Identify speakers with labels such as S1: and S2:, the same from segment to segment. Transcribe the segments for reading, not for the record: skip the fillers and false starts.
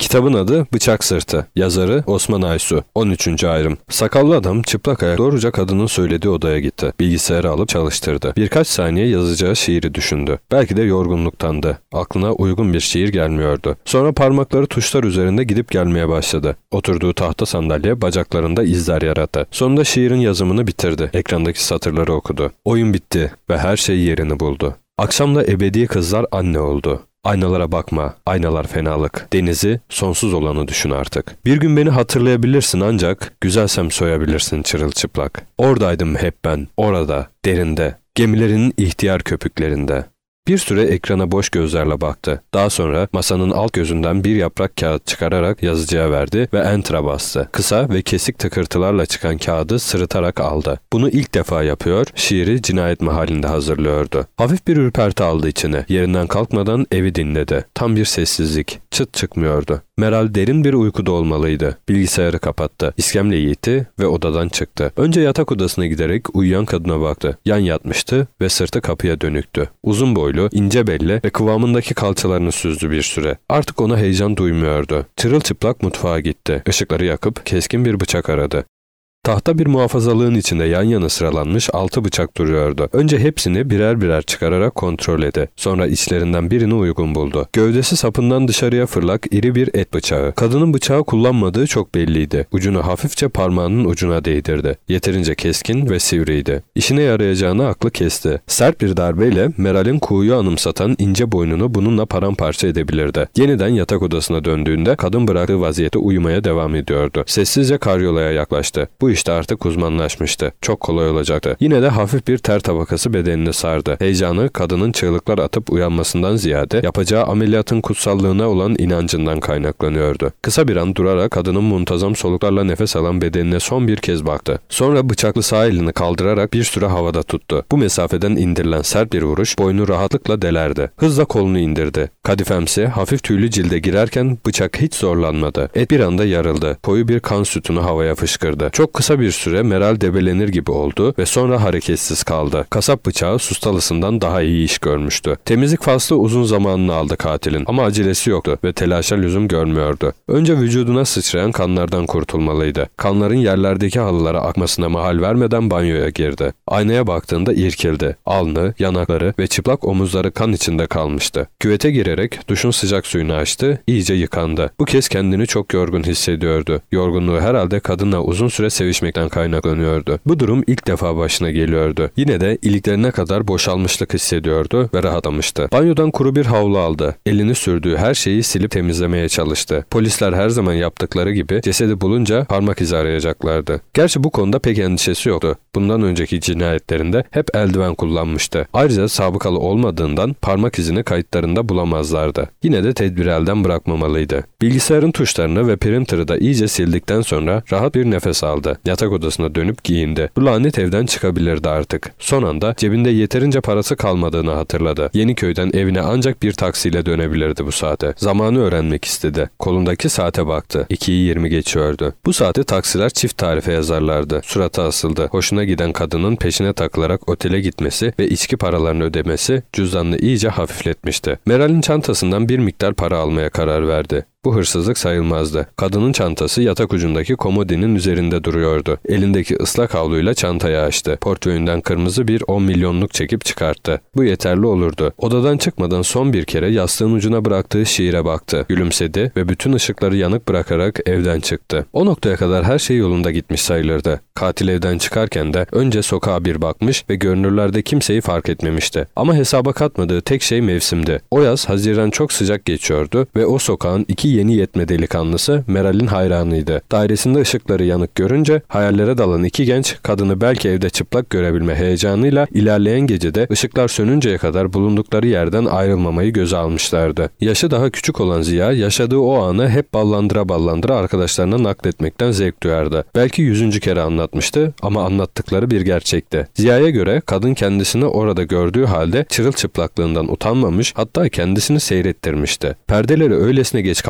S1: Kitabın adı Bıçak Sırtı. Yazarı Osman Aysu. 13. ayrım. Sakallı adam çıplak ayak doğruca kadının söylediği odaya gitti. Bilgisayarı alıp çalıştırdı. Birkaç saniye yazacağı şiiri düşündü. Belki de yorgunluktandı. Aklına uygun bir şiir gelmiyordu. Sonra parmakları tuşlar üzerinde gidip gelmeye başladı. Oturduğu tahta sandalye bacaklarında izler yarattı. Sonunda şiirin yazımını bitirdi. Ekrandaki satırları okudu. Oyun bitti ve her şey yerini buldu. Akşamda ebedi kızlar anne oldu. Aynalara bakma, aynalar fenalık. Denizi, sonsuz olanı düşün artık. Bir gün beni hatırlayabilirsin ancak güzelsem soyabilirsin çırılçıplak. Oradaydım hep ben, orada, derinde, gemilerin ihtiyar köpüklerinde. Bir süre ekrana boş gözlerle baktı. Daha sonra masanın alt gözünden bir yaprak kağıt çıkararak yazıcıya verdi ve enter'a bastı. Kısa ve kesik tıkırtılarla çıkan kağıdı sırıtarak aldı. Bunu ilk defa yapıyor, şiiri cinayet mahallinde hazırlıyordu. Hafif bir ürperti aldı içine. Yerinden kalkmadan evi dinledi. Tam bir sessizlik. Çıt çıkmıyordu. Meral derin bir uykuda olmalıydı. Bilgisayarı kapattı. İskemleyi itti ve odadan çıktı. Önce yatak odasına giderek uyuyan kadına baktı. Yan yatmıştı ve sırtı kapıya dönüktü. Uzun boylu, ince belli ve kıvamındaki kalçalarını süzdü bir süre. Artık ona heyecan duymuyordu. Çırılçıplak mutfağa gitti. Işıkları yakıp keskin bir bıçak aradı. Tahta bir muhafazalığın içinde yan yana sıralanmış 6 bıçak duruyordu. Önce hepsini birer birer çıkararak kontrol etti. Sonra içlerinden birini uygun buldu. Gövdesi sapından dışarıya fırlak iri bir et bıçağı. Kadının bıçağı kullanmadığı çok belliydi. Ucunu hafifçe parmağının ucuna değdirdi. Yeterince keskin ve sivriydi. İşine yarayacağını aklı kesti. Sert bir darbeyle Meral'in kuğuyu anımsatan ince boynunu bununla paramparça edebilirdi. Yeniden yatak odasına döndüğünde kadın bıraktığı vaziyette uyumaya devam ediyordu. Sessizce karyolaya yaklaştı. Bu işte artık uzmanlaşmıştı. Çok kolay olacaktı. Yine de hafif bir ter tabakası bedenini sardı. Heyecanı kadının çığlıklar atıp uyanmasından ziyade yapacağı ameliyatın kutsallığına olan inancından kaynaklanıyordu. Kısa bir an durarak kadının muntazam soluklarla nefes alan bedenine son bir kez baktı. Sonra bıçaklı sağ elini kaldırarak bir süre havada tuttu. Bu mesafeden indirilen sert bir vuruş boynu rahatlıkla delerdi. Hızla kolunu indirdi. Kadifemsi hafif tüylü cilde girerken bıçak hiç zorlanmadı. Et bir anda yarıldı. Koyu bir kan sütunu havaya fışkırdı. Çok kısa bir süre Meral debelenir gibi oldu ve sonra hareketsiz kaldı. Kasap bıçağı sustalısından daha iyi iş görmüştü. Temizlik faslı uzun zamanını aldı katilin ama acelesi yoktu ve telaşa lüzum görmüyordu. Önce vücuduna sıçrayan kanlardan kurtulmalıydı. Kanların yerlerdeki halılara akmasına mahal vermeden banyoya girdi. Aynaya baktığında irkildi. Alnı, yanakları ve çıplak omuzları kan içinde kalmıştı. Küvete girerek duşun sıcak suyunu açtı, iyice yıkandı. Bu kez kendini çok yorgun hissediyordu. Yorgunluğu herhalde kadınla uzun süre sevişmekten kaynaklanıyordu. Bu durum ilk defa başına geliyordu. Yine de iliklerine kadar boşalmışlık hissediyordu ve rahatlamıştı. Banyodan kuru bir havlu aldı. Elini sürdüğü her şeyi silip temizlemeye çalıştı. Polisler her zaman yaptıkları gibi cesedi bulunca parmak izi arayacaklardı. Gerçi bu konuda pek endişesi yoktu. Bundan önceki cinayetlerinde hep eldiven kullanmıştı. Ayrıca sabıkalı olmadığından parmak izini kayıtlarında bulamazlardı. Yine de tedbiri elden bırakmamalıydı. Bilgisayarın tuşlarını ve printer'ı da iyice sildikten sonra rahat bir nefes aldı. Yatak odasına dönüp giyindi. Bu lanet evden çıkabilirdi artık. Son anda cebinde yeterince parası kalmadığını hatırladı. Yeniköy'den evine ancak bir taksiyle dönebilirdi bu saate. Zamanı öğrenmek istedi. Kolundaki saate baktı. 2'yi 20 geçiyordu. Bu saati taksiler çift tarife yazarlardı. Suratı asıldı. Hoşuna giden kadının peşine takılarak otele gitmesi ve içki paralarını ödemesi cüzdanını iyice hafifletmişti. Meral'in çantasından bir miktar para almaya karar verdi. Bu hırsızlık sayılmazdı. Kadının çantası yatak ucundaki komodinin üzerinde duruyordu. Elindeki ıslak havluyla çantayı açtı. Portföyünden kırmızı bir 10 milyonluk çekip çıkarttı. Bu yeterli olurdu. Odadan çıkmadan son bir kere yastığın ucuna bıraktığı şiire baktı. Gülümsedi ve bütün ışıkları yanık bırakarak evden çıktı. O noktaya kadar her şey yolunda gitmiş sayılırdı. Katil evden çıkarken de önce sokağa bir bakmış ve görünürlerde kimseyi fark etmemişti. Ama hesaba katmadığı tek şey mevsimdi. O yaz Haziran çok sıcak geçiyordu ve o sokağın iki yeni yetme delikanlısı Meral'in hayranıydı. Dairesinde ışıkları yanık görünce hayallere dalan iki genç kadını belki evde çıplak görebilme heyecanıyla ilerleyen gecede ışıklar sönünceye kadar bulundukları yerden ayrılmamayı göze almışlardı. Yaşı daha küçük olan Ziya yaşadığı o anı hep ballandıra ballandıra arkadaşlarına nakletmekten zevk duyardı. Belki 100. kere anlatmıştı ama anlattıkları bir gerçekti. Ziya'ya göre kadın kendisini orada gördüğü halde çırılçıplaklığından utanmamış, hatta kendisini seyrettirmişti. Perdeleri öylesine geç kapatmıştı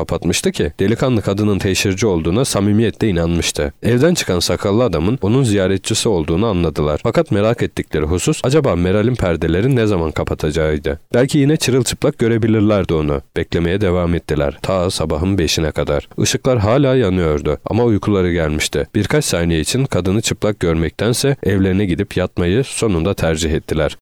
S1: kapatmıştı ki delikanlı kadının teşhirci olduğuna samimiyetle inanmıştı. Evden çıkan sakallı adamın onun ziyaretçisi olduğunu anladılar. Fakat merak ettikleri husus acaba Meral'in perdeleri ne zaman kapatacağıydı. Belki yine çırılçıplak görebilirlerdi onu. Beklemeye devam ettiler. Ta sabahın 5'ine kadar. Işıklar hala yanıyordu ama uykuları gelmişti. Birkaç saniye için kadını çıplak görmektense evlerine gidip yatmayı sonunda tercih ettiler.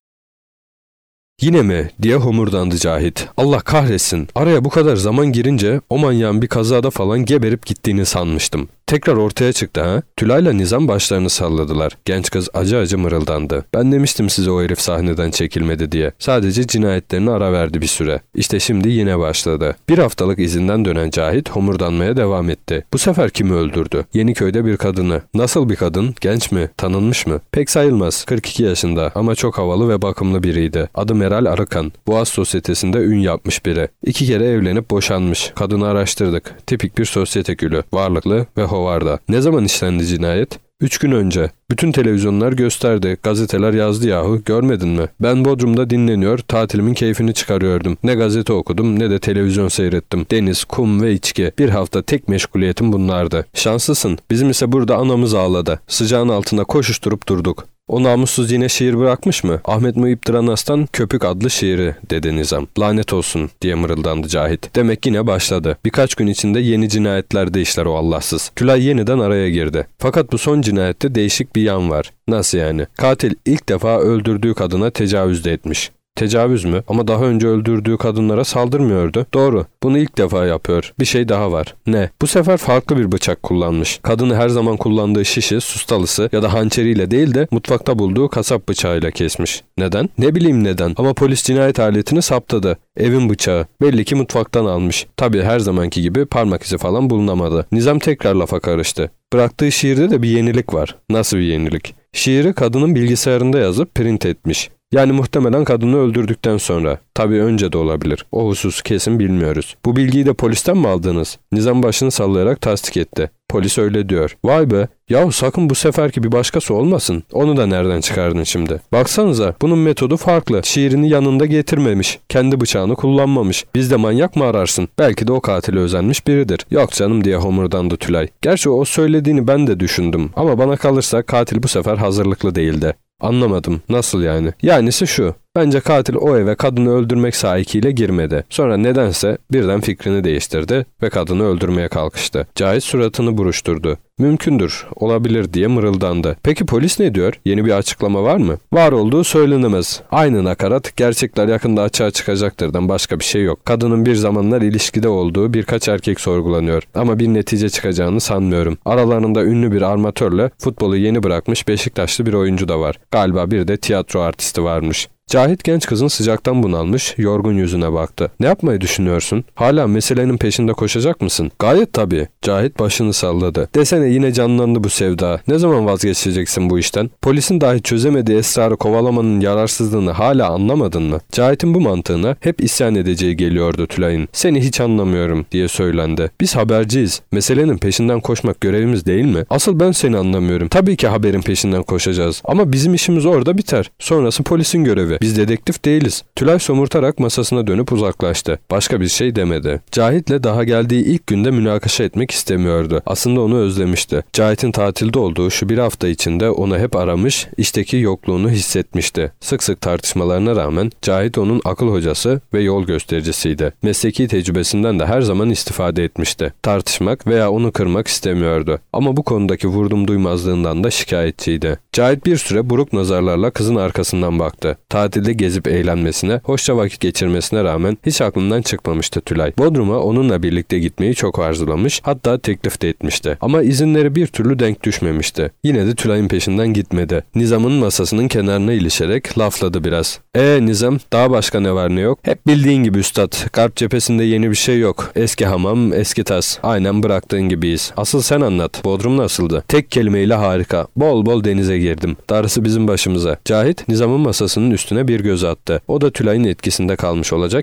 S1: "Yine mi?" diye homurdandı Cahit. "Allah kahretsin. Araya bu kadar zaman girince o manyağın bir kazada falan geberip gittiğini sanmıştım." Tekrar ortaya çıktı ha? Tülay'la Nizam başlarını salladılar. Genç kız acı acı mırıldandı. "Ben demiştim size o herif sahneden çekilmedi diye. Sadece cinayetlerine ara verdi bir süre. İşte şimdi yine başladı." Bir haftalık izinden dönen Cahit homurdanmaya devam etti. Bu sefer kimi öldürdü? Yeniköy'de bir kadını. Nasıl bir kadın? Genç mi? Tanınmış mı? Pek sayılmaz. 42 yaşında ama çok havalı ve bakımlı biriydi. Adı Meral Arıkan. Boğaz sosyetesinde ün yapmış biri. 2 kere evlenip boşanmış. Kadını araştırdık. Tipik bir sosyete gülü. Varlıklı ve hovarda. Ne zaman işlendi cinayet? 3 gün önce. Bütün televizyonlar gösterdi. Gazeteler yazdı yahu. Görmedin mi? Ben Bodrum'da dinleniyor, tatilimin keyfini çıkarıyordum. Ne gazete okudum ne de televizyon seyrettim. Deniz, kum ve içki. Bir hafta tek meşguliyetim bunlardı. Şanslısın. Bizim ise burada anamız ağladı. Sıcağın altında koşuşturup durduk. O namussuz yine şiir bırakmış mı? Ahmet Muhip Dranas'tan Köpük adlı şiiri, dedi Nizam. "Lanet olsun," diye mırıldandı Cahit. Demek yine başladı. Birkaç gün içinde yeni cinayetlerde işler o Allahsız. Tülay yeniden araya girdi. Fakat bu son cinayette değişik bir yan var. Nasıl yani? Katil ilk defa öldürdüğü kadına tecavüz de etmiş. Tecavüz mü? Ama daha önce öldürdüğü kadınlara saldırmıyordu. Doğru. Bunu ilk defa yapıyor. Bir şey daha var. Ne? Bu sefer farklı bir bıçak kullanmış. Kadını her zaman kullandığı şişi, sustalısı ya da hançeriyle değil de mutfakta bulduğu kasap bıçağıyla kesmiş. Neden? Ne bileyim neden. Ama polis cinayet aletini saptadı. Evin bıçağı. Belli ki mutfaktan almış. Tabii her zamanki gibi parmak izi falan bulunamadı. Nizam tekrar lafa karıştı. Bıraktığı şiirde de bir yenilik var. Nasıl bir yenilik? Şiiri kadının bilgisayarında yazıp print etmiş. Yani muhtemelen kadını öldürdükten sonra. Tabii önce de olabilir. O hususu kesin bilmiyoruz. Bu bilgiyi de polisten mi aldınız? Nizam başını sallayarak tasdik etti. Polis öyle diyor. Vay be. Yahu sakın bu seferki bir başkası olmasın. Onu da nereden çıkardın şimdi? Baksanıza bunun metodu farklı. Şiirini yanında getirmemiş. Kendi bıçağını kullanmamış. Bizde manyak mı ararsın? Belki de o katile özenmiş biridir. Yok canım, diye homurdandı Tülay. Gerçi o söylediğini ben de düşündüm. Ama bana kalırsa katil bu sefer hazırlıklı değildi. Anlamadım. Nasıl yani? Yanisi şu. Bence katil o eve kadını öldürmek sahikiyle girmedi. Sonra nedense birden fikrini değiştirdi ve kadını öldürmeye kalkıştı. Cahit suratını buruşturdu. Mümkündür, olabilir diye mırıldandı. Peki polis ne diyor? Yeni bir açıklama var mı? Var olduğu söylenemez. Aynı nakarat, gerçekler yakında açığa çıkacaktırdan başka bir şey yok. Kadının bir zamanlar ilişkide olduğu birkaç erkek sorgulanıyor. Ama bir netice çıkacağını sanmıyorum. Aralarında ünlü bir armatörle futbolu yeni bırakmış Beşiktaşlı bir oyuncu da var. Galiba bir de tiyatro artisti varmış. Cahit genç kızın sıcaktan bunalmış, yorgun yüzüne baktı. "Ne yapmayı düşünüyorsun? Hala meselenin peşinde koşacak mısın?" "Gayet tabii." Cahit başını salladı. "Desene yine canlandı bu sevda. Ne zaman vazgeçeceksin bu işten? Polisin dahi çözemediği esrarı kovalamanın yararsızlığını hala anlamadın mı?" Cahit'in bu mantığına hep isyan edeceği geliyordu Tülay'ın. "Seni hiç anlamıyorum," diye söylendi. "Biz haberciyiz. Meselenin peşinden koşmak görevimiz değil mi? Asıl ben seni anlamıyorum. Tabii ki haberin peşinden koşacağız. Ama bizim işimiz orada biter. Sonrası polisin görevi. Biz dedektif değiliz." Tülay somurtarak masasına dönüp uzaklaştı. Başka bir şey demedi. Cahit'le daha geldiği ilk günde münakaşa etmek istemiyordu. Aslında onu özlemişti. Cahit'in tatilde olduğu şu bir hafta içinde onu hep aramış, işteki yokluğunu hissetmişti. Sık sık tartışmalarına rağmen Cahit onun akıl hocası ve yol göstericisiydi. Mesleki tecrübesinden de her zaman istifade etmişti. Tartışmak veya onu kırmak istemiyordu. Ama bu konudaki vurdum duymazlığından da şikayetçiydi. Cahit bir süre buruk nazarlarla kızın arkasından baktı. Tatilde gezip eğlenmesine, hoşça vakit geçirmesine rağmen hiç aklından çıkmamıştı Tülay. Bodrum'a onunla birlikte gitmeyi çok arzulamış, hatta teklif de etmişti. Ama izinleri bir türlü denk düşmemişti. Yine de Tülay'ın peşinden gitmedi. Nizam'ın masasının kenarına ilişerek lafladı biraz. Nizam, daha başka ne var ne yok? Hep bildiğin gibi üstad. Garp cephesinde yeni bir şey yok. Eski hamam, eski tas. Aynen bıraktığın gibiyiz. Asıl sen anlat. Bodrum nasıldı? Tek kelimeyle harika. Bol bol denize girdim. Darısı bizim başımıza. Cahit, Nizam'ın masasının üstüne bir göz attı. O da Tülay'ın etkisinde kalmış olacak ki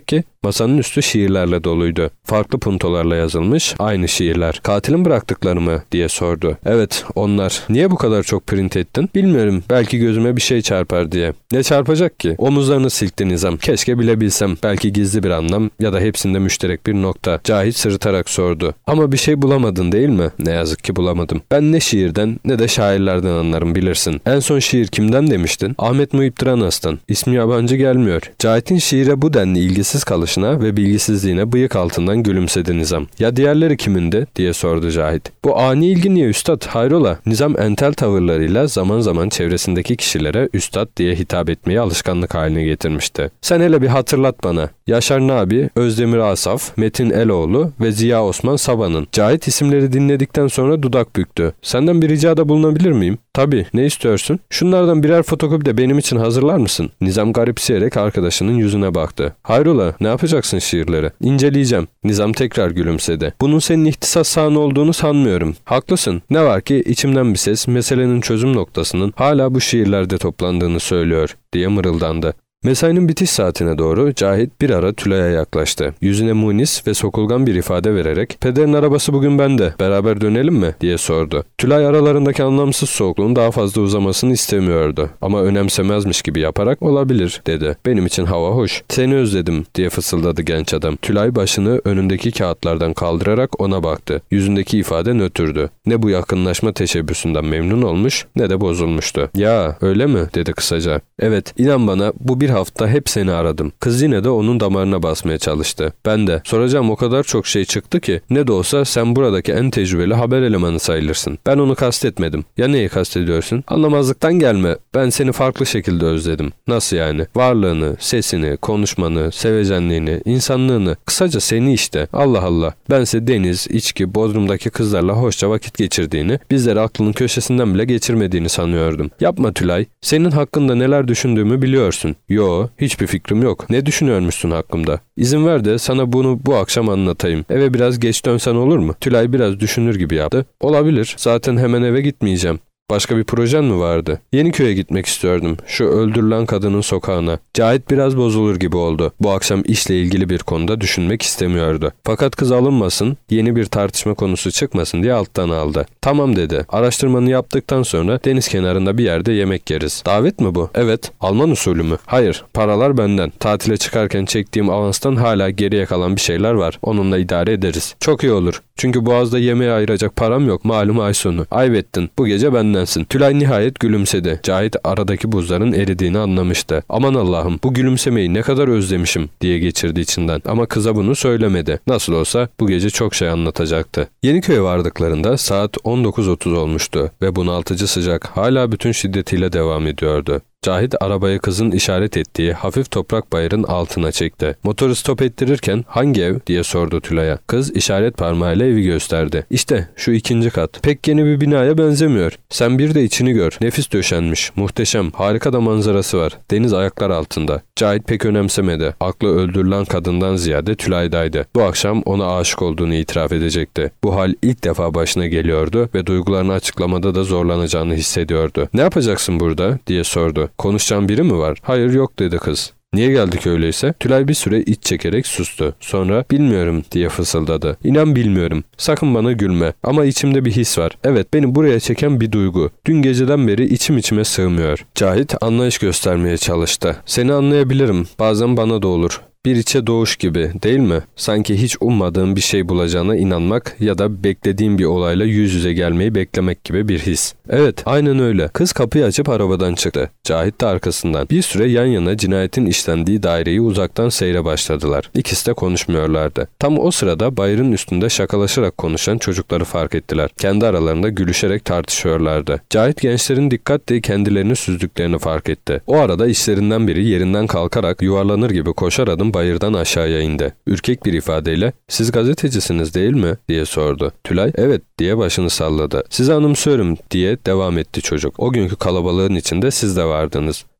S1: Masanın üstü şiirlerle doluydu. Farklı puntolarla yazılmış aynı şiirler. "Katilin bıraktıkları mı?" diye sordu. "Evet, onlar. Niye bu kadar çok print ettin?" "Bilmiyorum. Belki gözüme bir şey çarpar diye." "Ne çarpacak ki?" Omuzlarını silkti Nizam. "Keşke bilebilsem. Belki gizli bir anlam ya da hepsinde müşterek bir nokta." Cahit sırıtarak sordu. "Ama bir şey bulamadın değil mi?" "Ne yazık ki bulamadım. Ben ne şiirden ne de şairlerden anlarım, bilirsin." "En son şiir kimden demiştin?" "Ahmet Muhip Tranas'tan. İsmi yabancı gelmiyor." Cahit'in şiire bu denli ilgisiz kalışına ve bilgisizliğine bıyık altından gülümsedi Nizam. "Ya diğerleri kimindi?" diye sordu Cahit. "Bu ani ilgi niye üstad? Hayrola?" Nizam entel tavırlarıyla zaman zaman çevresindeki kişilere üstad diye hitap etmeyi alışkanlık haline getirmişti. "Sen hele bir hatırlat bana. Yaşar Nabi, Özdemir Asaf, Metin Eloğlu ve Ziya Osman Saba'nın." Cahit isimleri dinledikten sonra dudak büktü. "Senden bir ricada bulunabilir miyim?" "Tabii, ne istiyorsun?" "Şunlardan birer fotokopi de benim için hazırlar mısın?" Nizam garipseyerek arkadaşının yüzüne baktı. "Hayrola, ne yapacaksın şiirleri?" "İnceleyeceğim." Nizam tekrar gülümsedi. "Bunun senin ihtisas sahanı olduğunu sanmıyorum." "Haklısın. Ne var ki içimden bir ses meselenin çözüm noktasının hala bu şiirlerde toplandığını söylüyor," diye mırıldandı. Mesainin bitiş saatine doğru Cahit bir ara Tülay'a yaklaştı. Yüzüne munis ve sokulgan bir ifade vererek "Pederin arabası bugün bende, beraber dönelim mi?" diye sordu. Tülay aralarındaki anlamsız soğukluğun daha fazla uzamasını istemiyordu. Ama önemsemezmiş gibi yaparak "Olabilir," dedi. "Benim için hava hoş." "Seni özledim," diye fısıldadı genç adam. Tülay başını önündeki kağıtlardan kaldırarak ona baktı. Yüzündeki ifade nötrdü. Ne bu yakınlaşma teşebbüsünden memnun olmuş ne de bozulmuştu. "Ya öyle mi?" dedi kısaca. "Evet, inan bana bu bir hafta hep seni aradım." Kız yine de onun damarına basmaya çalıştı. "Ben de. Soracağım o kadar çok şey çıktı ki. Ne de olsa sen buradaki en tecrübeli haber elemanı sayılırsın." "Ben onu kastetmedim." "Ya neyi kastediyorsun?" "Anlamazlıktan gelme. Ben seni farklı şekilde özledim." "Nasıl yani?" "Varlığını, sesini, konuşmanı, sevecenliğini, insanlığını. Kısaca seni işte." "Allah Allah. Bense deniz, içki, Bodrum'daki kızlarla hoşça vakit geçirdiğini, bizleri aklının köşesinden bile geçirmediğini sanıyordum." "Yapma Tülay. Senin hakkında neler düşündüğümü biliyorsun." "Yo, hiçbir fikrim yok. Ne düşünüyormuşsun hakkımda?" "İzin ver de sana bunu bu akşam anlatayım. Eve biraz geç dönsen olur mu?" Tülay biraz düşünür gibi yaptı. "Olabilir. Zaten hemen eve gitmeyeceğim." "Başka bir projen mi vardı?" "Yeniköy'e gitmek istiyordum. Şu öldürülen kadının sokağına." Cahit biraz bozulur gibi oldu. Bu akşam işle ilgili bir konuda düşünmek istemiyordu. Fakat kız alınmasın, yeni bir tartışma konusu çıkmasın diye alttan aldı. "Tamam," dedi. "Araştırmanı yaptıktan sonra deniz kenarında bir yerde yemek yeriz." "Davet mi bu?" "Evet." "Alman usulü mü?" "Hayır. Paralar benden. Tatile çıkarken çektiğim avanstan hala geriye kalan bir şeyler var. Onunla idare ederiz." "Çok iyi olur. Çünkü Boğaz'da yemeğe ayıracak param yok. Malum ay sonu." "Ayvettin. Bu gece bendensin." Tülay nihayet gülümsedi. Cahit aradaki buzların eridiğini anlamıştı. "Aman Allah'ım, bu gülümsemeyi ne kadar özlemişim," diye geçirdi içinden. Ama kıza bunu söylemedi. Nasıl olsa bu gece çok şey anlatacaktı. Yeniköy'e vardıklarında saat 19.30 olmuştu ve bunaltıcı sıcak hala bütün şiddetiyle devam ediyordu. Cahit arabayı kızın işaret ettiği hafif toprak bayırın altına çekti. Motoru stop ettirirken "Hangi ev?" diye sordu Tülay'a. Kız işaret parmağıyla evi gösterdi. "İşte şu 2. kat. Pek yeni bir binaya benzemiyor. Sen bir de içini gör. Nefis döşenmiş. Muhteşem. Harika da manzarası var. Deniz ayaklar altında." Cahit pek önemsemedi. Aklı öldürülen kadından ziyade Tülay'daydı. Bu akşam ona aşık olduğunu itiraf edecekti. Bu hal ilk defa başına geliyordu ve duygularını açıklamada da zorlanacağını hissediyordu. "Ne yapacaksın burada?" diye sordu. "Konuşacağın biri mi var?" "Hayır, yok," dedi kız. "Niye geldik öyleyse?" Tülay bir süre iç çekerek sustu. Sonra "Bilmiyorum," diye fısıldadı. "İnan bilmiyorum. Sakın bana gülme. Ama içimde bir his var. Evet, beni buraya çeken bir duygu. Dün geceden beri içim içime sığmıyor." Cahit anlayış göstermeye çalıştı. "Seni anlayabilirim. Bazen bana da olur. Bir içe doğuş gibi, değil mi? Sanki hiç ummadığın bir şey bulacağına inanmak ya da beklediğin bir olayla yüz yüze gelmeyi beklemek gibi bir his." "Evet, aynen öyle." Kız kapıyı açıp arabadan çıktı. Cahit de arkasından. Bir süre yan yana cinayetin işlendiği daireyi uzaktan seyre başladılar. İkisi de konuşmuyorlardı. Tam o sırada bayırın üstünde şakalaşarak konuşan çocukları fark ettiler. Kendi aralarında gülüşerek tartışıyorlardı. Cahit gençlerin dikkatle kendilerini süzdüklerini fark etti. O arada işlerinden biri yerinden kalkarak yuvarlanır gibi koşar adım bayırdan aşağıya indi. Ürkek bir ifadeyle "Siz gazetecisiniz değil mi?" diye sordu. Tülay "Evet," diye başını salladı. "Sizi anımsıyorum," diye devam etti çocuk. "O günkü kalabalığın içinde siz de vardınız.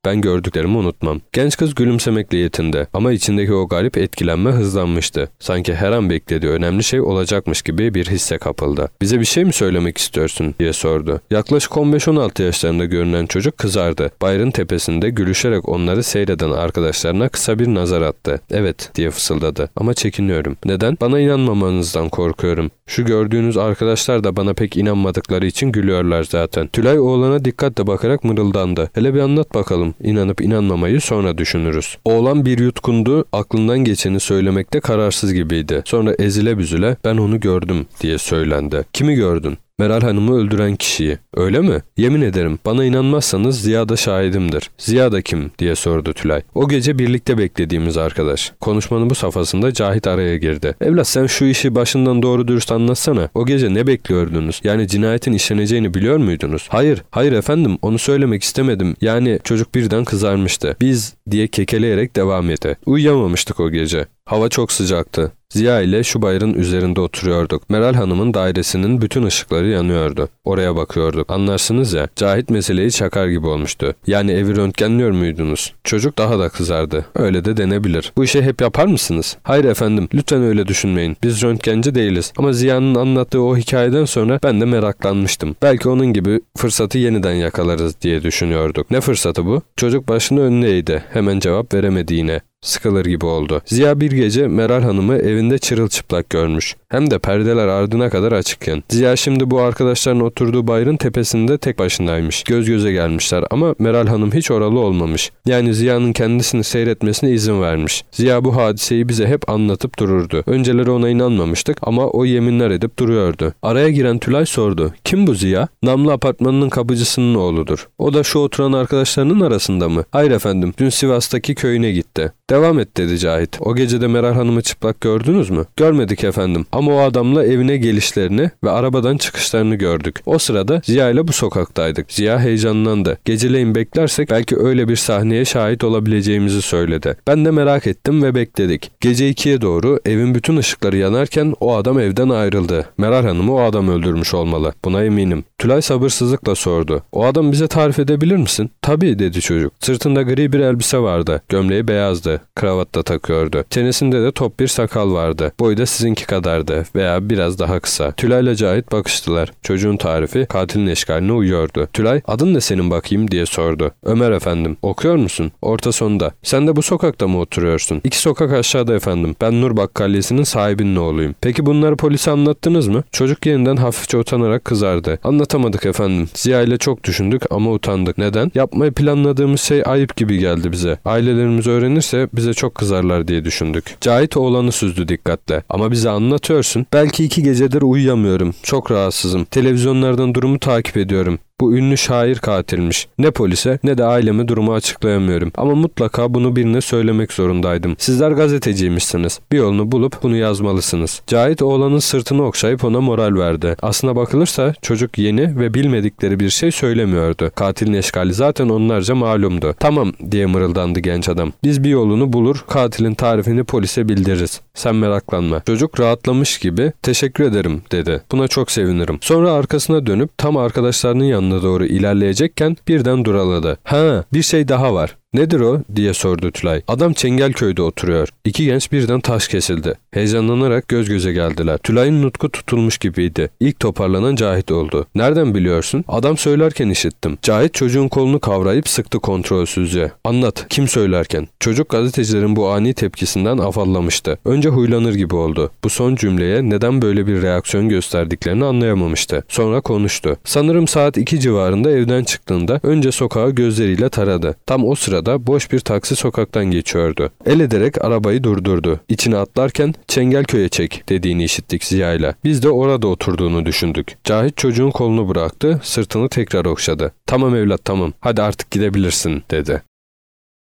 S1: Ben gördüklerimi unutmam. Genç kız gülümsemekle yetindi ama içindeki o garip etkilenme hızlanmıştı. Sanki her an beklediği önemli şey olacakmış gibi bir hisse kapıldı. Bize bir şey mi söylemek istiyorsun diye sordu. Yaklaşık 15-16 yaşlarında görünen çocuk kızardı. Bayırın tepesinde gülüşerek onları seyreden arkadaşlarına kısa bir nazar attı. Evet diye fısıldadı ama çekiniyorum. Neden? Bana inanmamanızdan korkuyorum. Şu gördüğünüz arkadaşlar da bana pek inanmadıkları için gülüyorlar zaten. Tülay oğlana dikkatle bakarak mırıldandı. Hele bir anlat bakalım. İnanıp inanmamayı sonra düşünürüz. Oğlan bir yutkundu, aklından geçeni söylemekte kararsız gibiydi. Sonra ezile büzüle ben onu gördüm diye söylendi. Kimi gördün? Meral Hanım'ı öldüren kişiyi. Öyle mi? Yemin ederim bana inanmazsanız Ziya da şahidimdir. Ziya da kim diye sordu Tülay. O gece birlikte beklediğimiz arkadaş. Konuşmanın bu safhasında Cahit araya girdi. Evlat sen şu işi başından doğru dürüst anlatsana. O gece ne bekliyordunuz? Yani cinayetin işleneceğini biliyor muydunuz? Hayır efendim onu söylemek istemedim. Yani çocuk birden kızarmıştı. Biz diye kekeleyerek devam etti. Uyuyamamıştık o gece. Hava çok sıcaktı. Ziya ile şu bayırın üzerinde oturuyorduk. Meral Hanım'ın dairesinin bütün ışıkları yanıyordu. Oraya bakıyorduk. Anlarsınız ya, Cahit meseleyi çakar gibi olmuştu. Yani evi röntgenliyor muydunuz? Çocuk daha da kızardı. Öyle de denebilir. Bu işi hep yapar mısınız? Hayır efendim, lütfen öyle düşünmeyin. Biz röntgenci değiliz. Ama Ziya'nın anlattığı o hikayeden sonra ben de meraklanmıştım. Belki onun gibi fırsatı yeniden yakalarız diye düşünüyorduk. Ne fırsatı bu? Çocuk başını önüne eğdi. Hemen cevap veremedi yine. Sıkılır gibi oldu. Ziya bir gece Meral Hanım'ı evinde çırılçıplak görmüş. Hem de perdeler ardına kadar açıkken. Ziya şimdi bu arkadaşların oturduğu bayırın tepesinde tek başındaymış. Göz göze gelmişler ama Meral Hanım hiç oralı olmamış. Yani Ziya'nın kendisini seyretmesine izin vermiş. Ziya bu hadiseyi bize hep anlatıp dururdu. Önceleri ona inanmamıştık ama o yeminler edip duruyordu. Araya giren Tülay sordu. Kim bu Ziya? Namlı apartmanının kapıcısının oğludur. O da şu oturan arkadaşlarının arasında mı? Hayır efendim. Dün Sivas'taki köyüne gitti. Devam et dedi Cahit. O gece de Meral Hanım'ı çıplak gördünüz mü? Görmedik efendim. Ama o adamla evine gelişlerini ve arabadan çıkışlarını gördük. O sırada Ziya ile bu sokaktaydık. Ziya heyecanlandı. Geceleyin beklersek belki öyle bir sahneye şahit olabileceğimizi söyledi. Ben de merak ettim ve bekledik. Gece 2'ye doğru evin bütün ışıkları yanarken o adam evden ayrıldı. Meral Hanım'ı o adam öldürmüş olmalı. Buna eminim. Tülay sabırsızlıkla sordu. O adam bize tarif edebilir misin? Tabii dedi çocuk. Sırtında gri bir elbise vardı. Gömleği beyazdı. Kravat da takıyordu. Çenesinde de top bir sakal vardı. Boyu da sizinki kadardı veya biraz daha kısa. Tülay ile Cahit bakıştılar. Çocuğun tarifi katilin eşkaline uyuyordu. Tülay, adın ne senin bakayım diye sordu. Ömer efendim. Okuyor musun? Orta sonda. Sen de bu sokakta mı oturuyorsun? 2 sokak aşağıda efendim. Ben Nur Bakkalesi'nin sahibinin oğluyum. Peki bunları polise anlattınız mı? Çocuk yeniden hafifçe utanarak kızardı. Anlatamadık efendim. Ziya ile çok düşündük ama utandık. Neden? Yapmayı planladığımız şey ayıp gibi geldi bize. Ailelerimiz öğrenirse bize çok kızarlar diye düşündük. Cahit oğlanı süzdü dikkatle. Ama bize anlatıyorsun. Belki 2 gecedir uyuyamıyorum. Çok rahatsızım. Televizyonlardan durumu takip ediyorum. Bu ünlü şair katilmiş. Ne polise ne de aileme durumu açıklayamıyorum. Ama mutlaka bunu birine söylemek zorundaydım. Sizler gazeteciymişsiniz. Bir yolunu bulup bunu yazmalısınız. Cahit oğlanın sırtını okşayıp ona moral verdi. Aslına bakılırsa çocuk yeni ve bilmedikleri bir şey söylemiyordu. Katilin eşkali zaten onlarca malumdu. Tamam diye mırıldandı genç adam. Biz bir yolunu bulur, katilin tarifini polise bildiririz. Sen meraklanma. Çocuk rahatlamış gibi teşekkür ederim dedi. Buna çok sevinirim. Sonra arkasına dönüp tam arkadaşlarının yanına doğru ilerleyecekken birden duraladı. Ha, bir şey daha var. Nedir o diye sordu Tülay. Adam Çengelköy'de oturuyor. 2 genç birden taş kesildi. Heyecanlanarak göz göze geldiler. Tülay'ın nutku tutulmuş gibiydi. İlk toparlanan Cahit oldu. Nereden biliyorsun? Adam söylerken işittim. Cahit çocuğun kolunu kavrayıp sıktı kontrolsüzce. Anlat. Kim söylerken? Çocuk gazetecilerin bu ani tepkisinden afallamıştı. Önce huylanır gibi oldu. Bu son cümleye neden böyle bir reaksiyon gösterdiklerini anlayamamıştı. Sonra konuştu. Sanırım saat 2 civarında evden çıktığında önce sokağı gözleriyle taradı. Tam o sırada boş bir taksi sokaktan geçiyordu. El ederek arabayı durdurdu. İçine atlarken Çengelköy'e çek dediğini işittik Ziya'yla. Biz de orada oturduğunu düşündük. Cahit çocuğun kolunu bıraktı, sırtını tekrar okşadı. Tamam evlat tamam, hadi artık gidebilirsin dedi.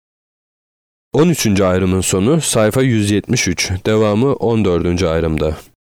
S1: 13. ayrımın sonu sayfa 173, devamı 14. ayrımda.